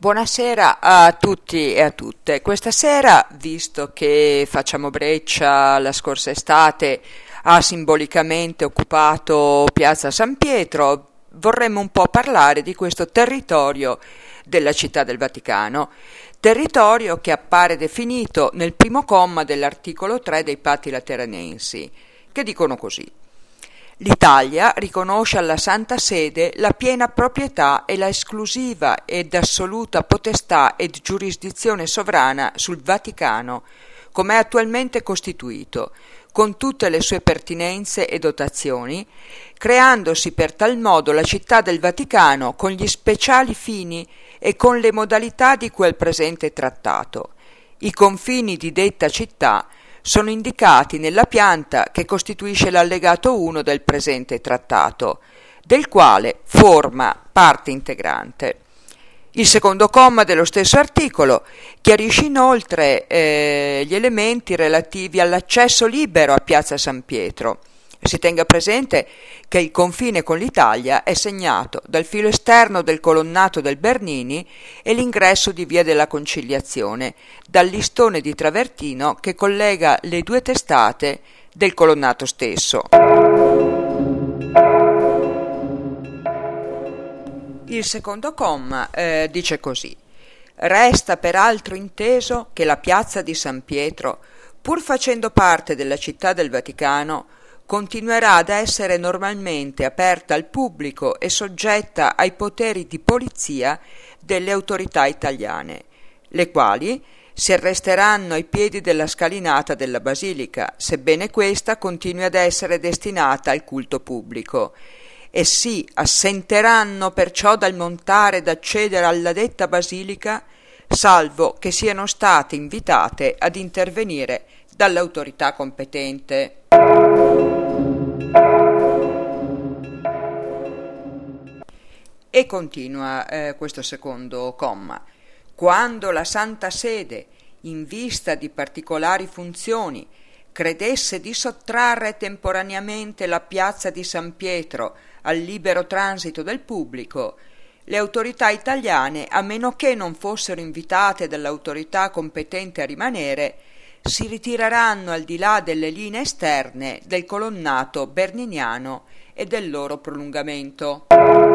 Buonasera a tutti e a tutte. Questa sera, visto che Facciamo Breccia la scorsa estate ha simbolicamente occupato Piazza San Pietro, vorremmo un po' parlare di questo territorio della Città del Vaticano, territorio che appare definito nel primo comma dell'articolo 3 dei Patti Lateranensi, che dicono così: l'Italia riconosce alla Santa Sede la piena proprietà e la esclusiva ed assoluta potestà ed giurisdizione sovrana sul Vaticano, come è attualmente costituito, con tutte le sue pertinenze e dotazioni, creandosi per tal modo la Città del Vaticano con gli speciali fini e con le modalità di cui al presente trattato. I confini di detta città sono indicati nella pianta che costituisce l'allegato 1 del presente trattato, del quale forma parte integrante. Il secondo comma dello stesso articolo chiarisce inoltre gli elementi relativi all'accesso libero a Piazza San Pietro. Si tenga presente che il confine con l'Italia è segnato dal filo esterno del colonnato del Bernini e l'ingresso di Via della Conciliazione, dal listone di travertino che collega le due testate del colonnato stesso. Il secondo comma dice così: resta peraltro inteso che la piazza di San Pietro, pur facendo parte della Città del Vaticano, continuerà ad essere normalmente aperta al pubblico e soggetta ai poteri di polizia delle autorità italiane, le quali si arresteranno ai piedi della scalinata della basilica, sebbene questa continui ad essere destinata al culto pubblico, e si assenteranno perciò dal montare ed accedere alla detta basilica, salvo che siano state invitate ad intervenire dall'autorità competente. E continua questo secondo comma: quando la Santa Sede, in vista di particolari funzioni, credesse di sottrarre temporaneamente la piazza di San Pietro al libero transito del pubblico, le autorità italiane, a meno che non fossero invitate dall'autorità competente a rimanere, si ritireranno al di là delle linee esterne del colonnato berniniano e del loro prolungamento.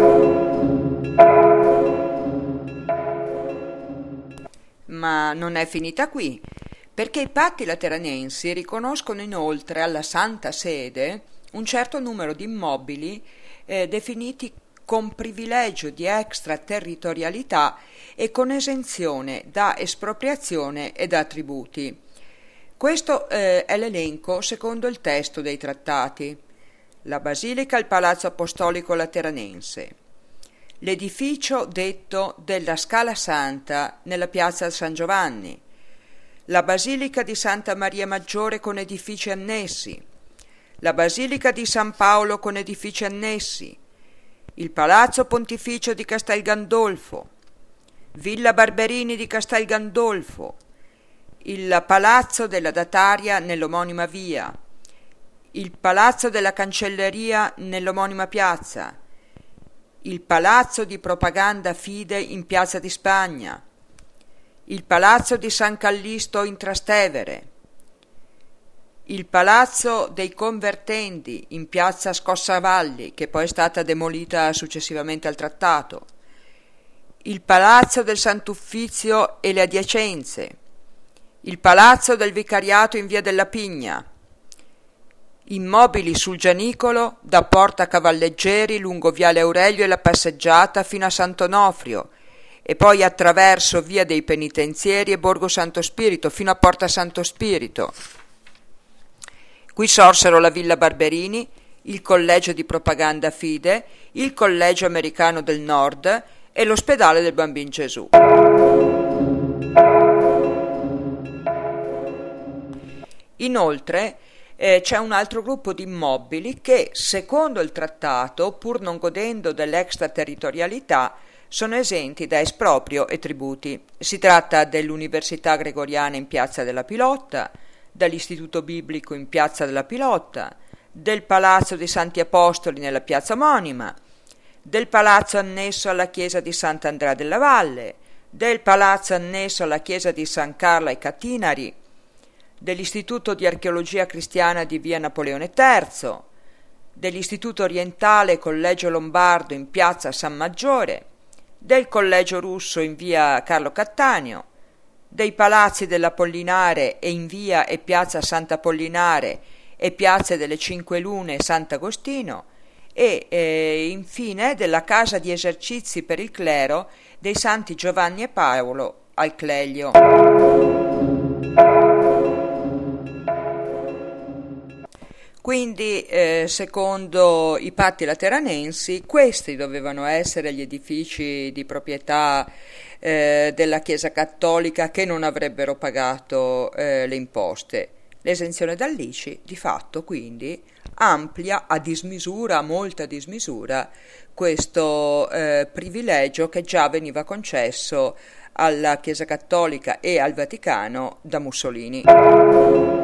Ma non è finita qui, perché i patti lateranensi riconoscono inoltre alla Santa Sede un certo numero di immobili definiti con privilegio di extraterritorialità e con esenzione da espropriazione e da tributi. Questo è l'elenco secondo il testo dei trattati: la Basilica al Palazzo Apostolico Lateranense, l'edificio detto della Scala Santa nella piazza San Giovanni, la Basilica di Santa Maria Maggiore con edifici annessi, la Basilica di San Paolo con edifici annessi, il Palazzo Pontificio di Castel Gandolfo, Villa Barberini di Castel Gandolfo, il Palazzo della Dataria nell'omonima via, il Palazzo della Cancelleria nell'omonima piazza, il Palazzo di Propaganda Fide in Piazza di Spagna, il Palazzo di San Callisto in Trastevere, il Palazzo dei Convertendi in Piazza Scossavalli, che poi è stata demolita successivamente al trattato, il Palazzo del Sant'Uffizio e le adiacenze, il Palazzo del Vicariato in Via della Pigna, immobili sul Gianicolo da Porta Cavalleggeri lungo Viale Aurelio e la passeggiata fino a Sant'Onofrio e poi attraverso Via dei Penitenzieri e Borgo Santo Spirito fino a Porta Santo Spirito. Qui sorsero la Villa Barberini, il Collegio di Propaganda Fide, il Collegio Americano del Nord e l'Ospedale del Bambin Gesù. Inoltre c'è un altro gruppo di immobili che, secondo il trattato, pur non godendo dell'extraterritorialità, sono esenti da esproprio e tributi. Si tratta dell'Università Gregoriana in Piazza della Pilotta, dall'Istituto Biblico in Piazza della Pilotta, del Palazzo dei Santi Apostoli nella piazza omonima, del palazzo annesso alla chiesa di Sant'Andrea della Valle, del palazzo annesso alla chiesa di San Carlo ai Catinari, dell'Istituto di Archeologia Cristiana di via Napoleone III, dell'Istituto Orientale Collegio Lombardo in piazza San Maggiore, del Collegio Russo in via Carlo Cattaneo, dei palazzi dell'Apollinare e in via e piazza Sant'Apollinare e piazze delle Cinque Lune e Sant'Agostino e infine della casa di esercizi per il clero dei Santi Giovanni e Paolo al Clelio. Quindi, secondo i patti lateranensi, questi dovevano essere gli edifici di proprietà della Chiesa Cattolica che non avrebbero pagato le imposte. L'esenzione dall'ICI, di fatto, quindi, amplia a dismisura, a molta dismisura, questo privilegio che già veniva concesso alla Chiesa Cattolica e al Vaticano da Mussolini.